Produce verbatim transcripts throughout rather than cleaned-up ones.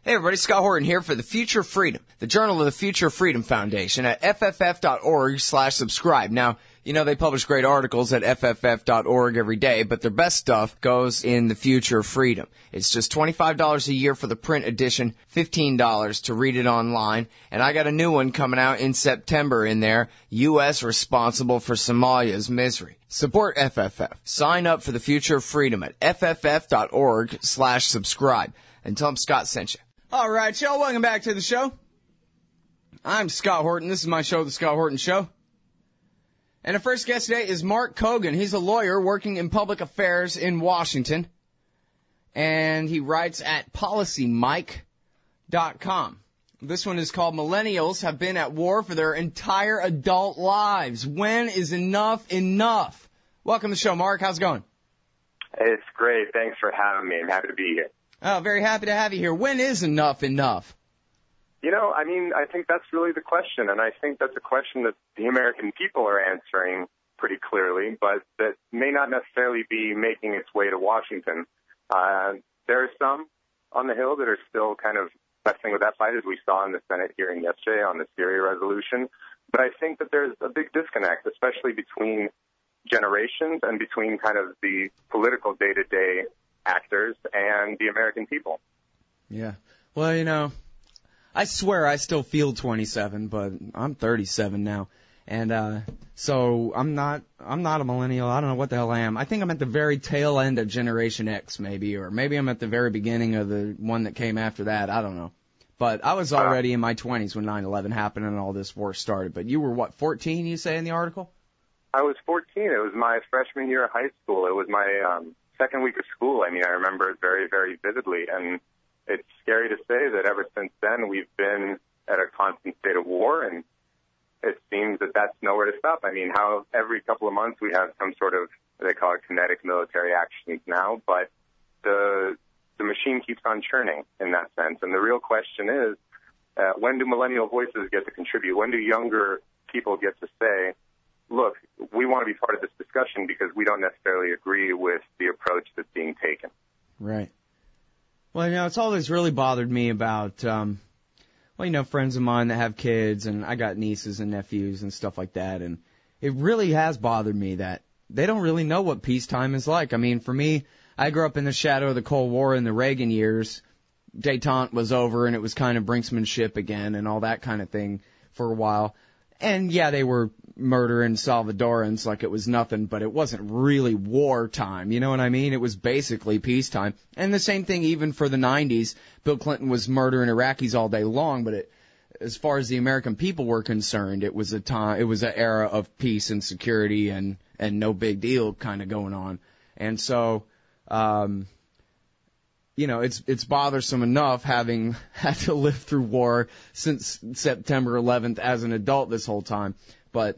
Hey everybody, Scott Horton here for the Future of Freedom, the Journal of the Future of Freedom Foundation at f f f dot org slash subscribe. Now, you know they publish great articles at f f f dot org every day, but their best stuff goes in the Future of Freedom. It's just twenty-five dollars a year for the print edition, fifteen dollars to read it online, and I got a new one coming out in September in there, U S Responsible for Somalia's Misery. Support F F F. Sign up for the Future of Freedom at f f f dot org slash subscribe and tell them Scott sent you. All right, y'all, welcome back to the show. I'm Scott Horton. This is my show, The Scott Horton Show. And our first guest today is Mark Kogan. He's a lawyer working in public affairs in Washington. And he writes at policy mike dot com. This one is called Millennials Have Been at War for Their Entire Adult Lives. When is enough enough? Welcome to the show, Mark. How's it going? It's great. Thanks for having me. I'm happy to be here. Oh, very happy to have you here. When is enough enough? You know, I mean, I think that's really the question, and I think that's a question that the American people are answering pretty clearly, but that may not necessarily be making its way to Washington. Uh, there are some on the Hill that are still kind of messing with that fight, as we saw in the Senate hearing yesterday on the Syria resolution. But I think that there's a big disconnect, especially between generations and between kind of the political day-to-day actors and the American people. Yeah. Well, you know, I swear I still feel twenty-seven, but I'm thirty-seven now. And uh so I'm not I'm not a millennial. I don't know what the hell I am. I think I'm at the very tail end of Generation X maybe, or maybe I'm at the very beginning of the one that came after that. I don't know. But I was already in my twenties when nine eleven happened and all this war started. But you were what, fourteen, you say in the article? I was fourteen. It was my freshman year of high school. It was my um second week of school. I mean, I remember it very, very vividly, and it's scary to say that ever since then we've been at a constant state of war, and it seems that that's nowhere to stop. I mean, how every couple of months we have some sort of, they call it kinetic military actions now, but the the machine keeps on churning in that sense. And the real question is, uh, when do millennial voices get to contribute? When do younger people get to say, look, we want to be part of this discussion because we don't necessarily agree with the approach that's being taken. Right. Well, you know, it's always really bothered me about, um, well, you know, friends of mine that have kids, and I got nieces and nephews and stuff like that, and it really has bothered me that they don't really know what peacetime is like. I mean, for me, I grew up in the shadow of the Cold War in the Reagan years. Détente was over, and it was kind of brinksmanship again and all that kind of thing for a while. And, yeah, they were murdering Salvadorans like it was nothing, but it wasn't really wartime, you know what I mean? It was basically peacetime. And the same thing even for the nineties. Bill Clinton was murdering Iraqis all day long, but it, as far as the American people were concerned, it was a time, it was an era of peace and security and, and no big deal kind of going on. And so, um, you know, it's it's bothersome enough having had to live through war since September eleventh as an adult this whole time. But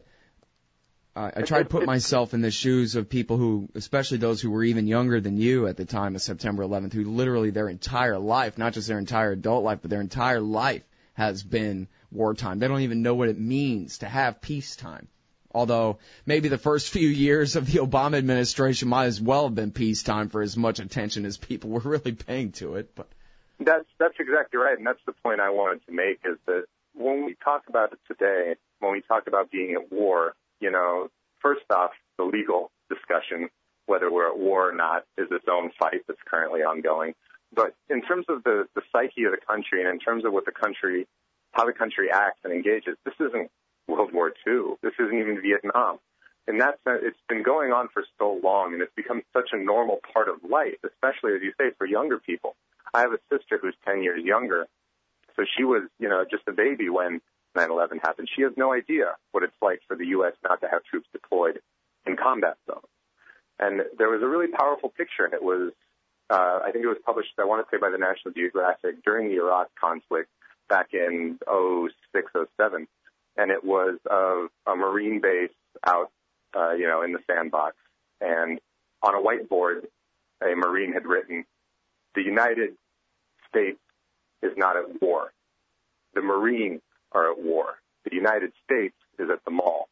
uh, I try to put myself in the shoes of people who, especially those who were even younger than you at the time of September eleventh, who literally their entire life, not just their entire adult life, but their entire life has been wartime. They don't even know what it means to have peacetime. Although maybe the first few years of the Obama administration might as well have been peacetime for as much attention as people were really paying to it. But that's that's exactly right, and that's the point I wanted to make, is that when we talk about it today, when we talk about being at war, you know, first off, the legal discussion, whether we're at war or not, is its own fight that's currently ongoing. But in terms of the, the psyche of the country and in terms of what the country, how the country acts and engages, this isn't World War Two. This isn't even Vietnam. In that sense, it's been going on for so long, and it's become such a normal part of life, especially, as you say, for younger people. I have a sister who's ten years younger, so she was, you know, just a baby when nine eleven happened. She has no idea what it's like for the U S not to have troops deployed in combat zones. And there was a really powerful picture, and it was, uh, I think it was published, I want to say, by the National Geographic during the Iraq conflict back in oh six, oh seven. And it was of a Marine base out, uh, you know, in the sandbox. And on a whiteboard, a Marine had written, "The United States is not at war. The Marines are at war. The United States is at the mall."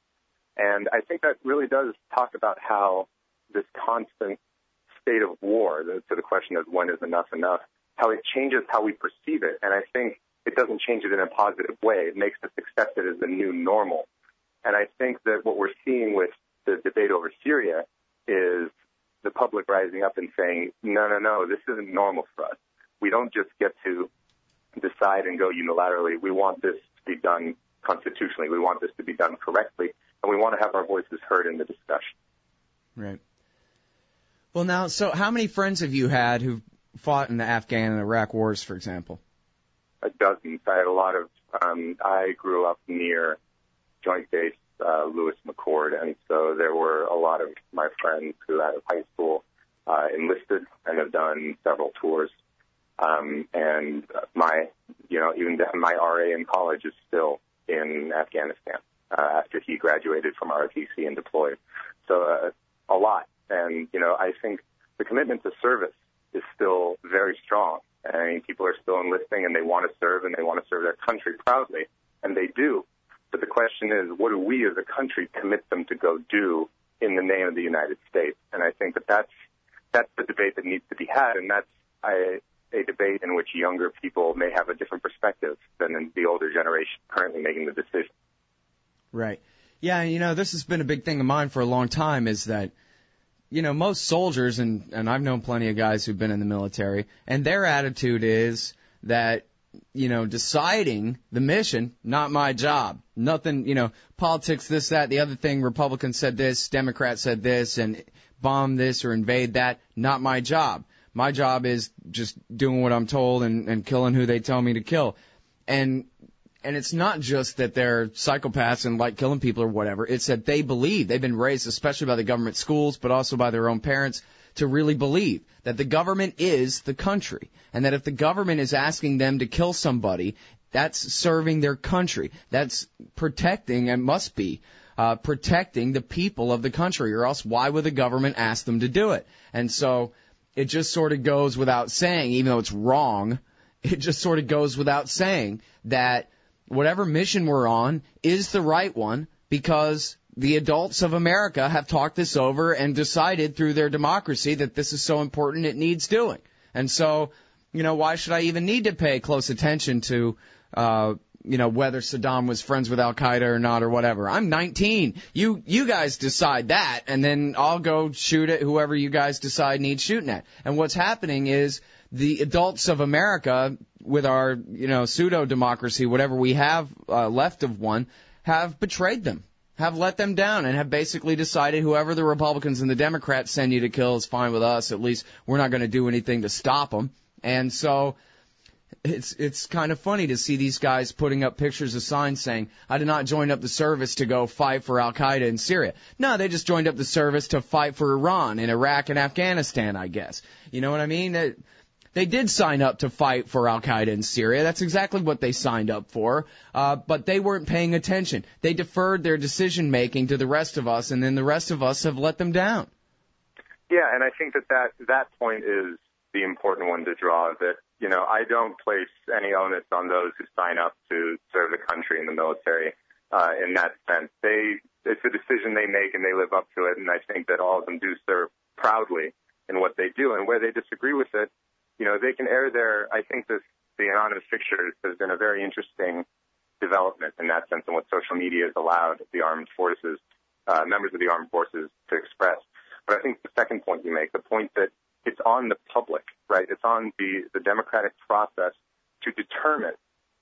And I think that really does talk about how this constant state of war, the, to the question of when is enough enough, how it changes how we perceive it. And I think it doesn't change it in a positive way. It makes us accept it as the new normal. And I think that what we're seeing with the debate over Syria is the public rising up and saying, no, no, no, this isn't normal for us. We don't just get to decide and go unilaterally. We want this to be done constitutionally. We want this to be done correctly. And we want to have our voices heard in the discussion. Right. Well, now, so how many friends have you had who fought in the Afghan and Iraq wars, for example? A dozen. I had a lot of, um, I grew up near Joint Base uh, Lewis McChord, and so there were a lot of my friends who out of high school uh, enlisted and have done several tours. Um, and my, you know, even my R A in college is still in Afghanistan uh, after he graduated from R O T C and deployed. So uh, a lot. And, you know, I think the commitment to service is still very strong. I mean, people are still enlisting and they want to serve and they want to serve their country proudly, and they do. But the question is, what do we as a country commit them to go do in the name of the United States? And I think that that's, that's the debate that needs to be had, and that's I, a debate in which younger people may have a different perspective than the older generation currently making the decision. Right. Yeah, you know, this has been a big thing of mine for a long time is that, you know, most soldiers, and, and I've known plenty of guys who've been in the military, and their attitude is that, you know, deciding the mission, not my job. Nothing, you know, politics, this, that, the other thing, Republicans said this, Democrats said this, and bomb this or invade that, not my job. My job is just doing what I'm told and, and killing who they tell me to kill. And and it's not just that they're psychopaths and like killing people or whatever. It's that they believe, they've been raised, especially by the government schools, but also by their own parents, to really believe that the government is the country, and that if the government is asking them to kill somebody, that's serving their country. That's protecting, and must be, uh, protecting the people of the country, or else why would the government ask them to do it? And so it just sort of goes without saying, even though it's wrong, it just sort of goes without saying that whatever mission we're on is the right one, because the adults of America have talked this over and decided through their democracy that this is so important it needs doing. And so, you know, why should I even need to pay close attention to, uh, you know, whether Saddam was friends with Al-Qaeda or not or whatever? I'm nineteen. You, you guys decide that, and then I'll go shoot at whoever you guys decide needs shooting at. And what's happening is the adults of America, with our, you know, pseudo-democracy, whatever we have uh, left of one, have betrayed them, have let them down, and have basically decided whoever the Republicans and the Democrats send you to kill is fine with us. At least we're not going to do anything to stop them. And so it's it's kind of funny to see these guys putting up pictures of signs saying, I did not join up the service to go fight for Al-Qaeda in Syria. No, they just joined up the service to fight for Iran and Iraq and Afghanistan, I guess. You know what I mean? It, They did sign up to fight for Al-Qaeda in Syria. That's exactly what they signed up for. Uh, but they weren't paying attention. They deferred their decision-making to the rest of us, and then the rest of us have let them down. Yeah, and I think that that, that point is the important one to draw, that, you know, I don't place any onus on those who sign up to serve the country in the military uh, in that sense. They, it's a decision they make, and they live up to it, and I think that all of them do serve proudly in what they do. And where they disagree with it, you know, they can air their, I think this, the anonymous pictures has been a very interesting development in that sense, and what social media has allowed the armed forces, uh, members of the armed forces to express. But I think the second point you make, the point that it's on the public, right? It's on the, the democratic process to determine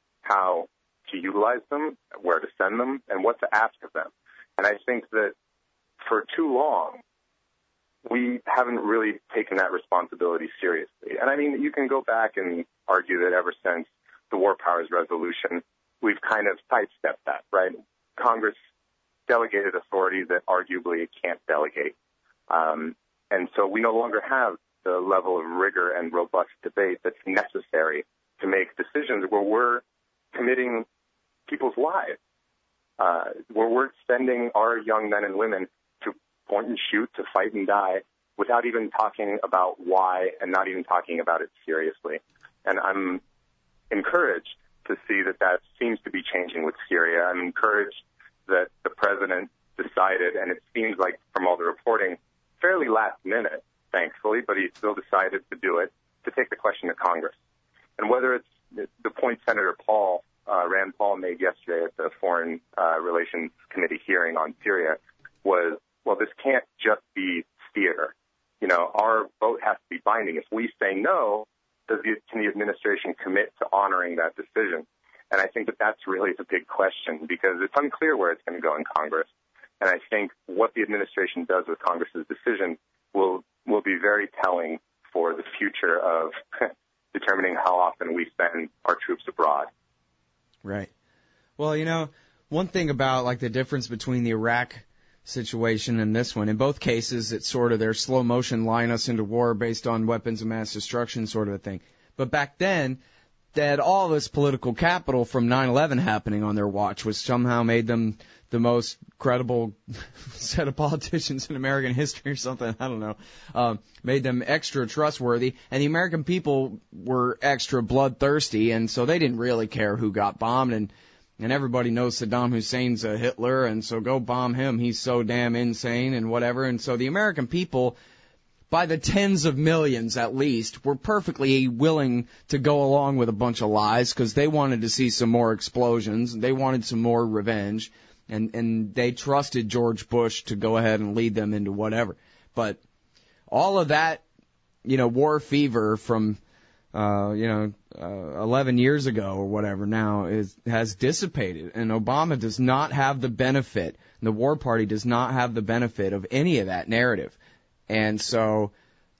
how to utilize them, where to send them, and what to ask of them. And I think that for too long, we haven't really taken that responsibility seriously. And I mean, you can go back and argue that ever since the War Powers Resolution, we've kind of sidestepped that, right? Congress delegated authority that arguably it can't delegate. Um, and so we no longer have the level of rigor and robust debate that's necessary to make decisions where we're committing people's lives, uh, where we're sending our young men and women to point and shoot, to fight and die, without even talking about why and not even talking about it seriously. And I'm encouraged to see that that seems to be changing with Syria. I'm encouraged that the president decided, and it seems like from all the reporting, fairly last minute, thankfully, but he still decided to do it, to take the question to Congress. And whether it's the point Senator Paul, uh, Rand Paul made yesterday at the Foreign uh, Relations Committee hearing on Syria was, well, this can't just be theater. You know, our vote has to be binding. If we say no, does the, can the administration commit to honoring that decision? And I think that that's really the big question, because it's unclear where it's going to go in Congress. And I think what the administration does with Congress's decision will will be very telling for the future of determining how often we send our troops abroad. Right. Well, you know, one thing about like the difference between the Iraq situation and this one, in both cases, it's sort of their slow motion line us into war based on weapons of mass destruction sort of a thing. But back then, they had all this political capital from nine eleven happening on their watch, which somehow made them the most credible set of politicians in American history or something. I don't know. Um, made them extra trustworthy. And the American people were extra bloodthirsty, and so they didn't really care who got bombed. And, and everybody knows Saddam Hussein's a Hitler, and so go bomb him. He's so damn insane and whatever. And so the American people, by the tens of millions at least, were perfectly willing to go along with a bunch of lies because they wanted to see some more explosions. They wanted some more revenge. And, and they trusted George Bush to go ahead and lead them into whatever. But all of that, you know, war fever from, uh, you know, uh, eleven years ago or whatever now is, has dissipated. And Obama does not have the benefit, the War Party does not have the benefit of any of that narrative. And so,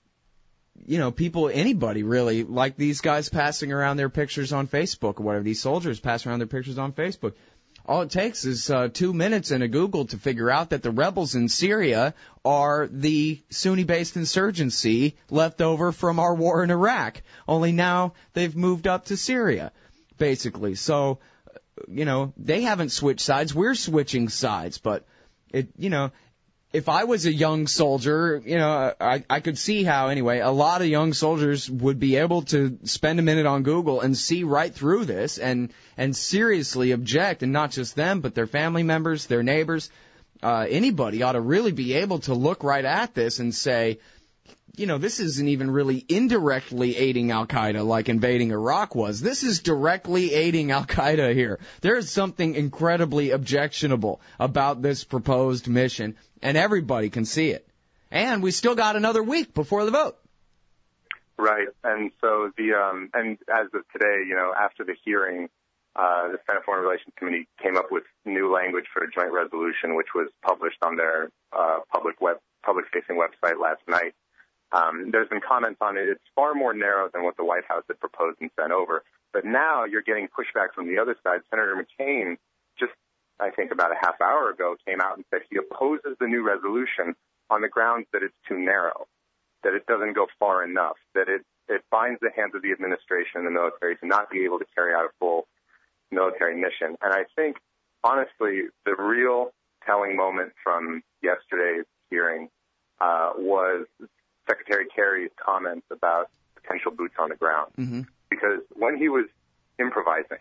you know, people, anybody really, like these guys passing around their pictures on Facebook or whatever, these soldiers passing around their pictures on Facebook. All it takes is uh, two minutes in a Google to figure out that the rebels in Syria are the Sunni-based insurgency left over from our war in Iraq. Only now they've moved up to Syria, basically. So, you know, they haven't switched sides. We're switching sides. But, it, you know, if I was a young soldier, you know, I, I could see how, anyway, a lot of young soldiers would be able to spend a minute on Google and see right through this and, and seriously object, and not just them, but their family members, their neighbors. Uh, anybody ought to really be able to look right at this and say, you know, this isn't even really indirectly aiding Al-Qaeda like invading Iraq was. This is directly aiding Al-Qaeda here. There is something incredibly objectionable about this proposed mission, and everybody can see it. And we still got another week before the vote. Right. And so the, um, and as of today, you know, after the hearing, uh, the Senate Foreign Relations Committee came up with new language for a joint resolution, which was published on their, uh, public web, public-facing website last night. Um, there's been comments on it. It's far more narrow than what the White House had proposed and sent over. But now you're getting pushback from the other side. Senator McCain, just I think about a half hour ago, came out and said he opposes the new resolution on the grounds that it's too narrow, that it doesn't go far enough, that it, it binds the hands of the administration and the military to not be able to carry out a full military mission. And I think, honestly, the real telling moment from yesterday's hearing uh, was Secretary Kerry's comments about potential boots on the ground. Mm-hmm. Because when he was improvising,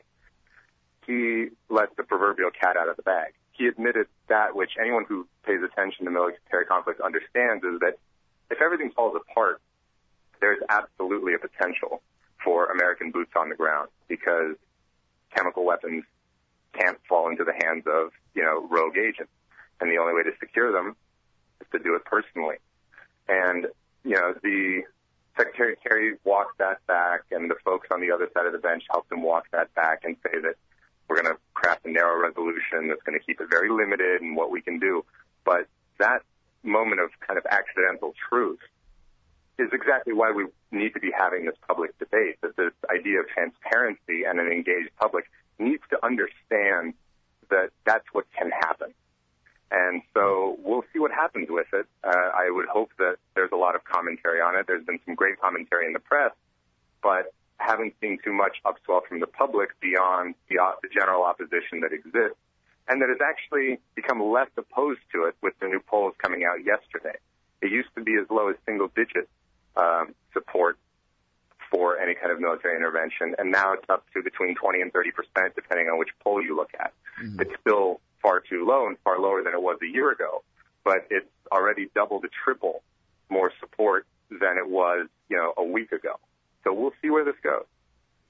he let the proverbial cat out of the bag. He admitted that, which anyone who pays attention to military conflict understands, is that if everything falls apart, there's absolutely a potential for American boots on the ground, because chemical weapons can't fall into the hands of, you know, rogue agents. And the only way to secure them is to do it personally. And, you know, the Secretary Kerry walked that back, and the folks on the other side of the bench helped him walk that back and say that we're going to craft a narrow resolution that's going to keep it very limited in what we can do. But that moment of kind of accidental truth is exactly why we need to be having this public debate, that this idea of transparency and an engaged public needs to understand that that's what can happen. And so we'll see what happens with it. Uh, I would hope that there's a lot of commentary on it. There's been some great commentary in the press, but haven't seen too much upswell from the public beyond the, uh, the general opposition that exists, and that has actually become less opposed to it with the new polls coming out yesterday. It used to be as low as single-digit um, support for any kind of military intervention, and now it's up to between twenty and thirty percent, depending on which poll you look at. Mm-hmm. It's still far too low and far lower than it was a year ago, but it's already double to triple more support than it was, you know, a week ago. So we'll see where this goes.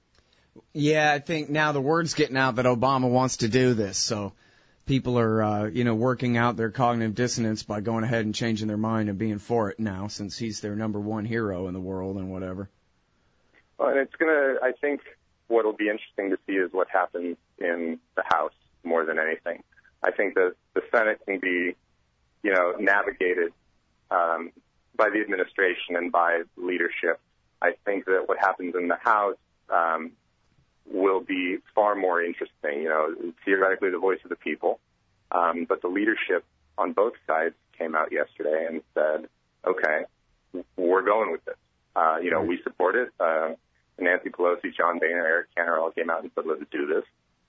Yeah, I think now the word's getting out that Obama wants to do this, so people are, uh, you know, working out their cognitive dissonance by going ahead and changing their mind and being for it now, since he's their number one hero in the world and whatever. Well, and it's going to, I think what will be interesting to see is what happens in the House more than anything. I think that the Senate can be, you know, navigated um, by the administration and by leadership. I think that what happens in the House um, will be far more interesting. You know, theoretically the voice of the people, um, but the leadership on both sides came out yesterday and said, okay, we're going with this. Uh, you know, we support it. Uh, Nancy Pelosi, John Boehner, Eric Cantor all came out and said, let's do this.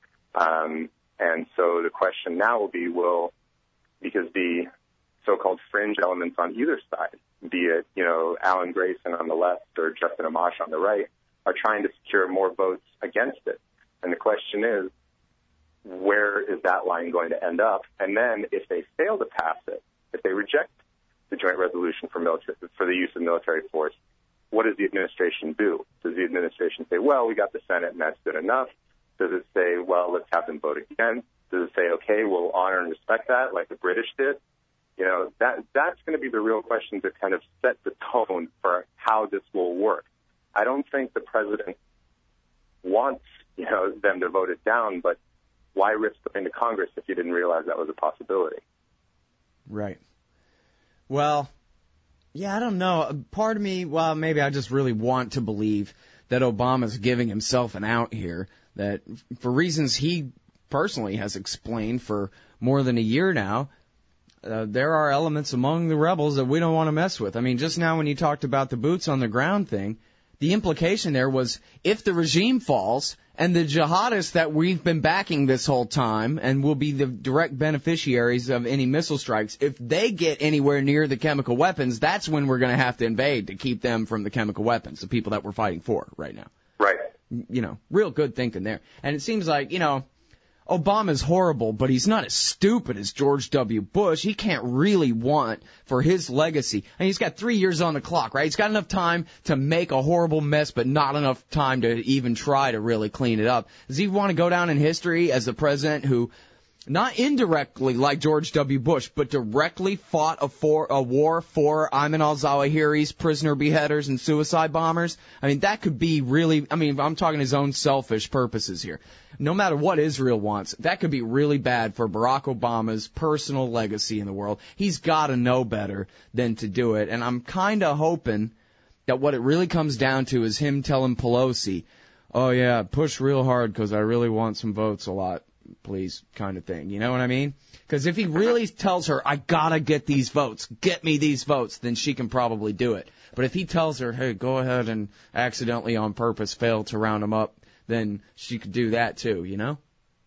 Um, and so the question now will be, will, because the so-called fringe elements on either side, be it, you know, Alan Grayson on the left or Justin Amash on the right, are trying to secure more votes against it. And the question is, where is that line going to end up? And then if they fail to pass it, if they reject the joint resolution for military, for the use of military force, what does the administration do? Does the administration say, well, we got the Senate and that's good enough? Does it say, well, let's have them vote again? Does it say, okay, we'll honor and respect that like the British did? You know, that that's going to be the real question to kind of set the tone for how this will work. I don't think the president wants, you know, them to vote it down, but why risk going to Congress if you didn't realize that was a possibility? Right. Well, yeah, I don't know. Part of me, well, maybe I just really want to believe that Obama's giving himself an out here, that for reasons he personally has explained for more than a year now, uh, there are elements among the rebels that we don't want to mess with. I mean, just now when you talked about the boots on the ground thing, the implication there was if the regime falls and the jihadists that we've been backing this whole time and will be the direct beneficiaries of any missile strikes, if they get anywhere near the chemical weapons, that's when we're going to have to invade to keep them from the chemical weapons, the people that we're fighting for right now. Right. You know, real good thinking there. And it seems like, you know, Obama's horrible, but he's not as stupid as George W. Bush. He can't really want for his legacy. And he's got three years on the clock, right? He's got enough time to make a horrible mess, but not enough time to even try to really clean it up. Does he want to go down in history as the president who, not indirectly like George W. Bush, but directly fought a, for, a war for Ayman al-Zawahiri's prisoner beheaders and suicide bombers? I mean, that could be really, I mean, I'm talking his own selfish purposes here. No matter what Israel wants, that could be really bad for Barack Obama's personal legacy in the world. He's got to know better than to do it. And I'm kind of hoping that what it really comes down to is him telling Pelosi, oh, yeah, push real hard because I really want some votes a lot, please, kind of thing. You know what I mean? Because if he really tells her, I got to get these votes, get me these votes, then she can probably do it. But if he tells her, hey, go ahead and accidentally on purpose fail to round them up, then she could do that too, you know?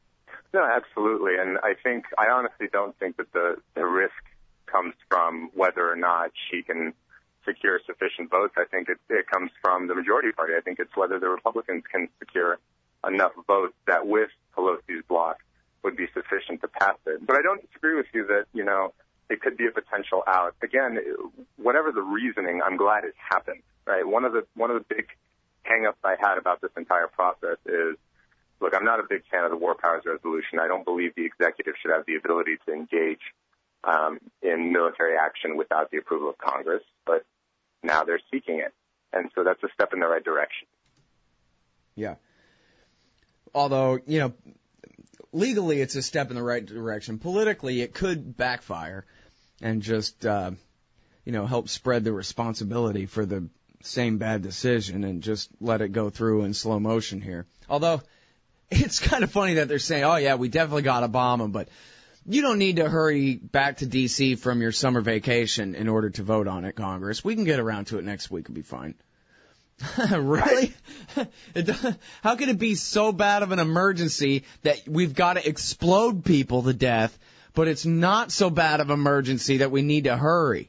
No, absolutely. And I think, I honestly don't think that the, the risk comes from whether or not she can secure sufficient votes. I think it, it comes from the majority party. I think it's whether the Republicans can secure enough votes that with Pelosi's bloc would be sufficient to pass it. But I don't disagree with you that, you know, it could be a potential out. Again, whatever the reasoning, I'm glad it happened, right? One of the, one of the big hang-ups I had about this entire process is, look, I'm not a big fan of the War Powers Resolution. I don't believe the executive should have the ability to engage um, in military action without the approval of Congress, but now they're seeking it. And so that's a step in the right direction. Yeah. Although, you know, legally it's a step in the right direction. Politically, it could backfire and just, uh, you know, help spread the responsibility for the same bad decision and just let it go through in slow motion here. Although, it's kind of funny that they're saying, oh, yeah, we definitely got to bomb them, but you don't need to hurry back to D C from your summer vacation in order to vote on it, Congress. We can get around to it next week and be fine. Really? It, how could it be so bad of an emergency that we've got to explode people to death, but it's not so bad of an emergency that we need to hurry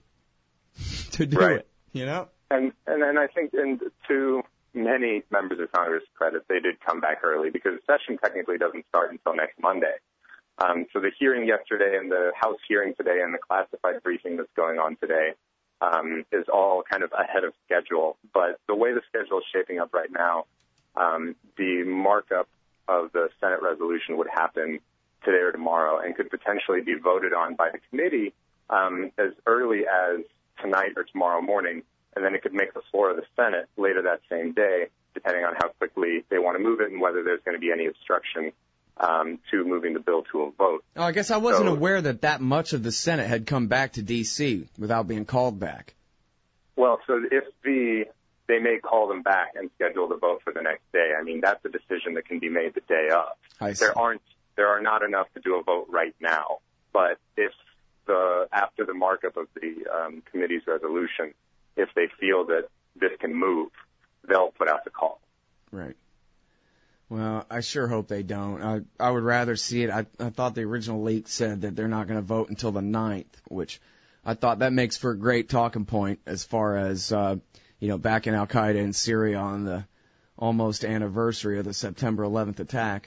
to do right. it, you know? And, and and I think, and to many members of Congress' credit, they did come back early because session technically doesn't start until next Monday. Um, so the hearing yesterday and the House hearing today and the classified briefing that's going on today um, is all kind of ahead of schedule. But the way the schedule is shaping up right now, um, the markup of the Senate resolution would happen today or tomorrow and could potentially be voted on by the committee um, as early as tonight or tomorrow morning, and then it could make the floor of the Senate later that same day, depending on how quickly they want to move it and whether there's going to be any obstruction um, to moving the bill to a vote. Oh, I guess I wasn't so, aware that that much of the Senate had come back to D C without being called back. Well, so if the they may call them back and schedule the vote for the next day. I mean, that's a decision that can be made the day of. I see. There aren't there are not enough to do a vote right now, but if the after the markup of the um, committee's resolution, if they feel that this can move, they'll put out the call. Right. Well, I sure hope they don't. I I would rather see it. I I thought the original leak said that they're not going to vote until the ninth, which I thought that makes for a great talking point as far as, uh, you know, backing Al-Qaeda in Syria on the almost anniversary of the September eleventh attack.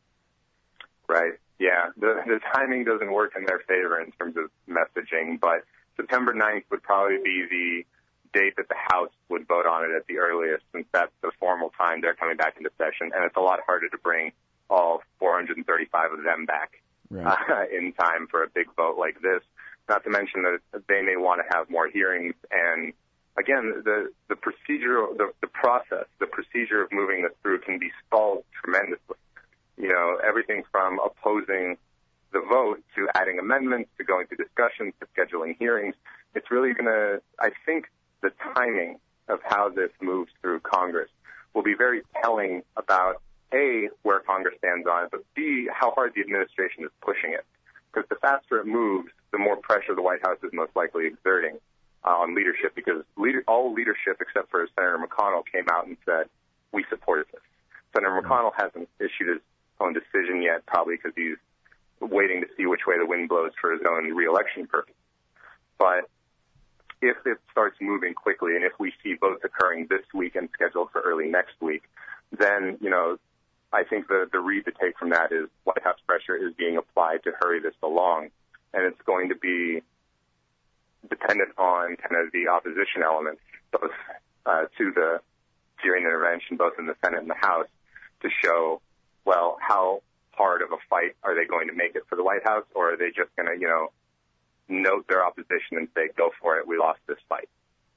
Right. Yeah. The, the timing doesn't work in their favor in terms of messaging, but September ninth would probably be the date that the House would vote on it at the earliest, since that's the formal time they're coming back into session, and it's a lot harder to bring all four hundred thirty-five of them back right. uh, in time for a big vote like this. Not to mention that they may want to have more hearings, and again, the the procedure, the, the process, the procedure of moving this through can be stalled tremendously. You know, everything from opposing the vote to adding amendments to going through discussions to scheduling hearings. It's really going to, I think, the timing of how this moves through Congress will be very telling about, A, where Congress stands on it, but B, how hard the administration is pushing it. Because the faster it moves, the more pressure the White House is most likely exerting uh, on leadership, because leader, all leadership except for Senator McConnell came out and said, we supported this. Senator McConnell hasn't issued his own decision yet, probably because he's waiting to see which way the wind blows for his own reelection purpose. But if it starts moving quickly, and if we see votes occurring this week and scheduled for early next week, then, you know, I think the, the read to take from that is White House pressure is being applied to hurry this along, and it's going to be dependent on kind of the opposition elements, both uh, to the Syrian intervention, both in the Senate and the House, to show, well, how hard of a fight are they going to make it for the White House, or are they just going to, you know, note their opposition and say, go for it, we lost this fight.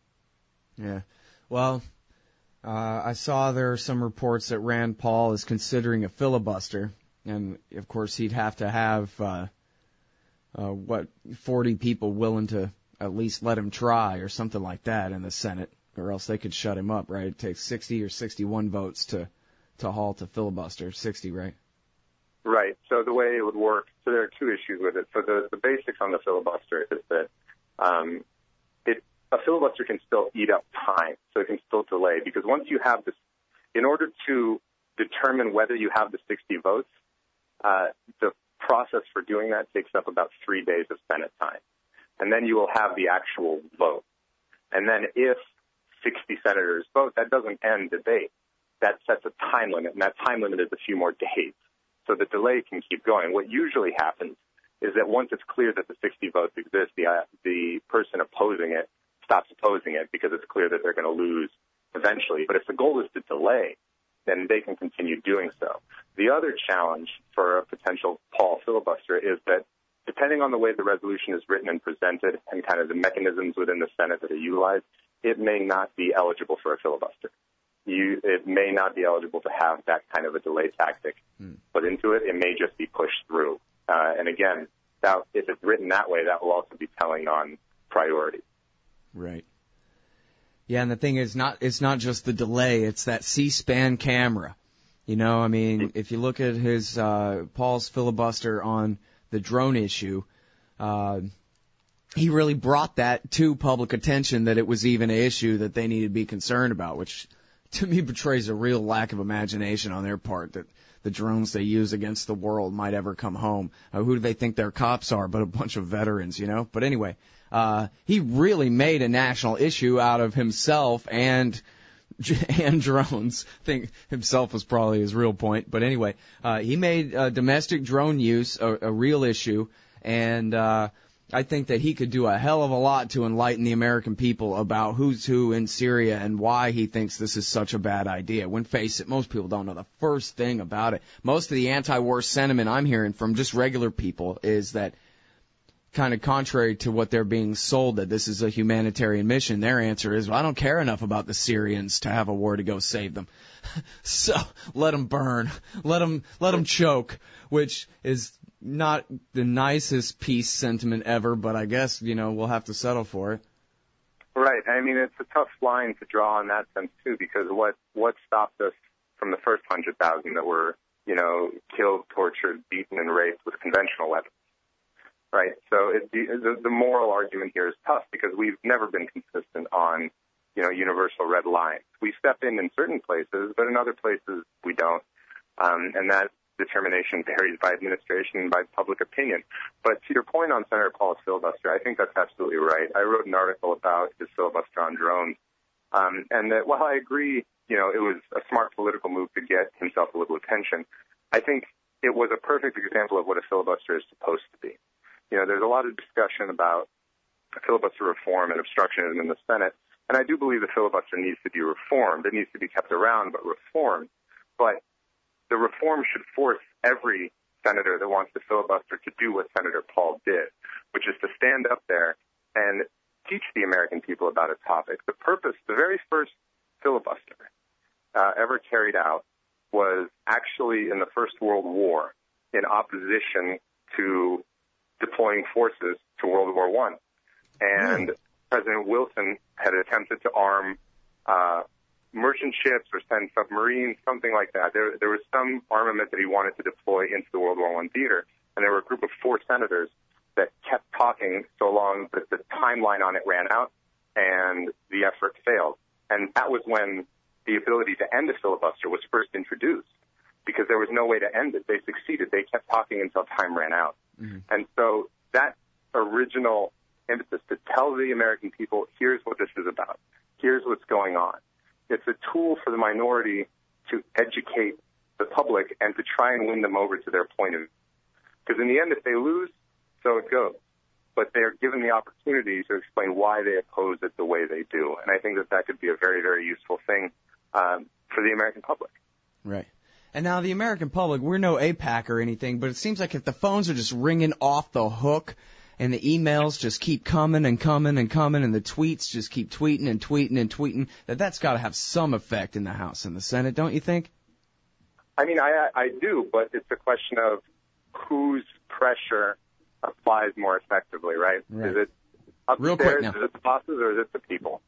Yeah. Well, uh, I saw there are some reports that Rand Paul is considering a filibuster, and, of course, he'd have to have, uh, uh, what, forty people willing to at least let him try or something like that in the Senate, or else they could shut him up, right? It takes sixty or sixty-one votes to, to halt a filibuster. sixty, right? Right. So the way it would work, so there are two issues with it. So the, the basics on the filibuster is that um, it, a filibuster can still eat up time, so it can still delay, because once you have this, in order to determine whether you have the sixty votes, uh, the process for doing that takes up about three days of Senate time. And then you will have the actual vote. And then if sixty senators vote, that doesn't end debate. That sets a time limit, and that time limit is a few more days. So the delay can keep going. What usually happens is that once it's clear that the sixty votes exist, the uh, the person opposing it stops opposing it because it's clear that they're going to lose eventually. But if the goal is to delay, then they can continue doing so. The other challenge for a potential Paul filibuster is that depending on the way the resolution is written and presented and kind of the mechanisms within the Senate that are utilized, it may not be eligible for a filibuster. You, it may not be eligible to have that kind of a delay tactic hmm. put into it. It may just be pushed through. Uh, and again, that, if it's written that way, that will also be telling on priority. Right. Yeah, and the thing is, not it's not just the delay; it's that C-SPAN camera. You know, I mean, if you look at his uh, Paul's filibuster on the drone issue, uh, he really brought that to public attention that it was even an issue that they needed to be concerned about, which to me betrays a real lack of imagination on their part that the drones they use against the world might ever come home. Uh, who do they think their cops are but a bunch of veterans, you know? But anyway, uh, he really made a national issue out of himself and and drones. I think himself was probably his real point. But anyway, uh, he made uh, domestic drone use a, a real issue, and uh, I think that he could do a hell of a lot to enlighten the American people about who's who in Syria and why he thinks this is such a bad idea. When face it, most people don't know the first thing about it. Most of the anti-war sentiment I'm hearing from just regular people is that, kind of contrary to what they're being sold, that this is a humanitarian mission, their answer is, well, I don't care enough about the Syrians to have a war to go save them. So let them burn. Let them, let them choke, which is not the nicest peace sentiment ever, but I guess, you know, we'll have to settle for it. Right. I mean, it's a tough line to draw in that sense, too, because what, what stopped us from the first one hundred thousand that were, you know, killed, tortured, beaten, and raped with conventional weapons? Right. So it, the, the moral argument here is tough because we've never been consistent on, you know, universal red lines. We step in in certain places, but in other places we don't. Um, and that determination varies by administration and by public opinion. But to your point on Senator Paul's filibuster, I think that's absolutely right. I wrote an article about his filibuster on drones. Um, and that while I agree, you know, it was a smart political move to get himself a little attention, I think it was a perfect example of what a filibuster is supposed to be. You know, there's a lot of discussion about filibuster reform and obstructionism in the Senate, and I do believe the filibuster needs to be reformed. It needs to be kept around, but reformed. But the reform should force every senator that wants to filibuster to do what Senator Paul did, which is to stand up there and teach the American people about a topic. The purpose, the very first filibuster uh, ever carried out was actually in the First World War in opposition to deploying forces to World War One. And mm. President Wilson had attempted to arm uh, merchant ships or send submarines, something like that. There, there was some armament that he wanted to deploy into the World War One theater, and there were a group of four senators that kept talking so long that the timeline on it ran out and the effort failed. And that was when the ability to end a filibuster was first introduced, because there was no way to end it. They succeeded. They kept talking until time ran out. Mm-hmm. And so that original emphasis to tell the American people, here's what this is about. Here's what's going on. It's a tool for the minority to educate the public and to try and win them over to their point of view. Because in the end, if they lose, so it goes. But they're given the opportunity to explain why they oppose it the way they do. And I think that that could be a very, very useful thing um, for the American public. Right. And now the American public, we're no AIPAC or anything, but it seems like if the phones are just ringing off the hook and the emails just keep coming and coming and coming and the tweets just keep tweeting and tweeting and tweeting, that that's got to have some effect in the House and the Senate, don't you think? I mean, I, I do, but it's a question of whose pressure applies more effectively, right? right. Is it upstairs, Real quick now. Is it the bosses, or is it the people?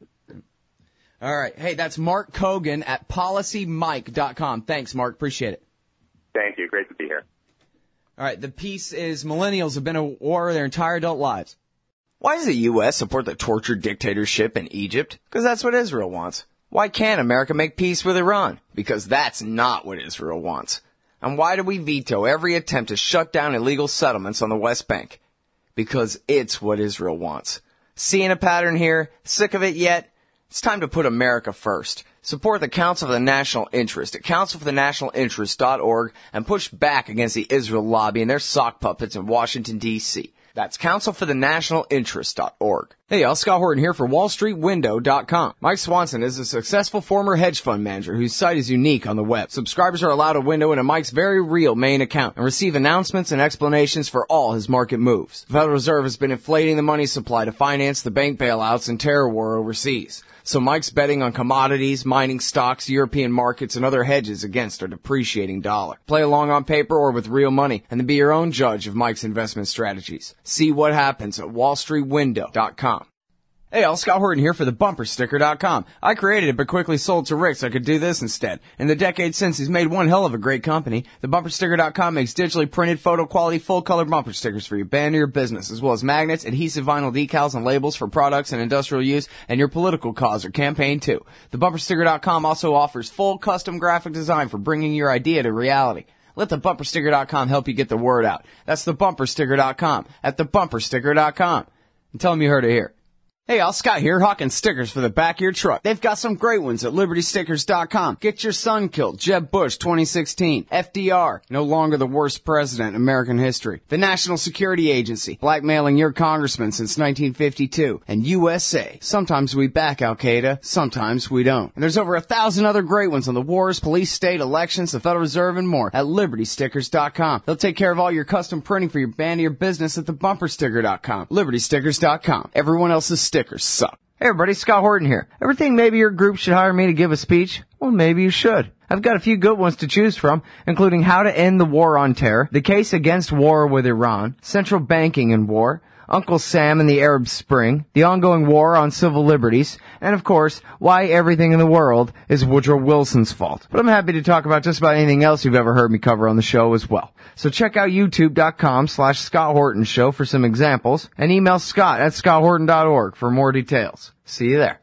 All right. Hey, that's Mark Kogan at policy mike dot com. Thanks, Mark. Appreciate it. Thank you. Great to be here. All right. The piece is millennials have been at war their entire adult lives. Why does the U S support the tortured dictatorship in Egypt? Because that's what Israel wants. Why can't America make peace with Iran? Because that's not what Israel wants. And why do we veto every attempt to shut down illegal settlements on the West Bank? Because it's what Israel wants. Seeing a pattern here? Sick of it yet? It's time to put America first. Support the Council for the National Interest at council for the national interest dot org and push back against the Israel lobby and their sock puppets in Washington, D C That's council for the national interest dot org. Hey, y'all, Scott Horton here for wall street window dot com. Mike Swanson is a successful former hedge fund manager whose site is unique on the web. Subscribers are allowed a window into Mike's very real main account and receive announcements and explanations for all his market moves. The Federal Reserve has been inflating the money supply to finance the bank bailouts and terror war overseas. So Mike's betting on commodities, mining stocks, European markets, and other hedges against a depreciating dollar. Play along on paper or with real money, and then be your own judge of Mike's investment strategies. See what happens at wall street window dot com. Hey, all, Scott Horton here for the bumper sticker dot com. I created it but quickly sold to Rick so I could do this instead. In the decade since, he's made one hell of a great company. The bumper sticker dot com makes digitally printed, photo-quality, full-color bumper stickers for your band or your business, as well as magnets, adhesive vinyl decals, and labels for products and industrial use, and your political cause or campaign, too. The bumper sticker dot com also offers full custom graphic design for bringing your idea to reality. Let the bumper sticker dot com help you get the word out. That's the bumper sticker dot com at the bumper sticker dot com. And tell them you heard it here. Hey, all, Scott here, hawking stickers for the back of your truck. They've got some great ones at Liberty Stickers dot com. Get your son killed, Jeb Bush, twenty sixteen. F D R, no longer the worst president in American history. The National Security Agency, blackmailing your congressman since nineteen fifty-two. And U S A, sometimes we back Al-Qaeda, sometimes we don't. And there's over a thousand other great ones on the wars, police, state, elections, the Federal Reserve, and more at Liberty Stickers dot com. They'll take care of all your custom printing for your band or your business at the Bumper Sticker dot com. Liberty Stickers dot com. Everyone else's stickers suck. Hey everybody, Scott Horton here. Ever think maybe your group should hire me to give a speech? Well, maybe you should. I've got a few good ones to choose from, including how to end the war on terror, the case against war with Iran, central banking and war, Uncle Sam and the Arab Spring, the ongoing war on civil liberties, and of course, why everything in the world is Woodrow Wilson's fault. But I'm happy to talk about just about anything else you've ever heard me cover on the show as well. So check out youtube dot com slash Scott Horton Show for some examples, and email Scott at Scott Horton dot org for more details. See you there.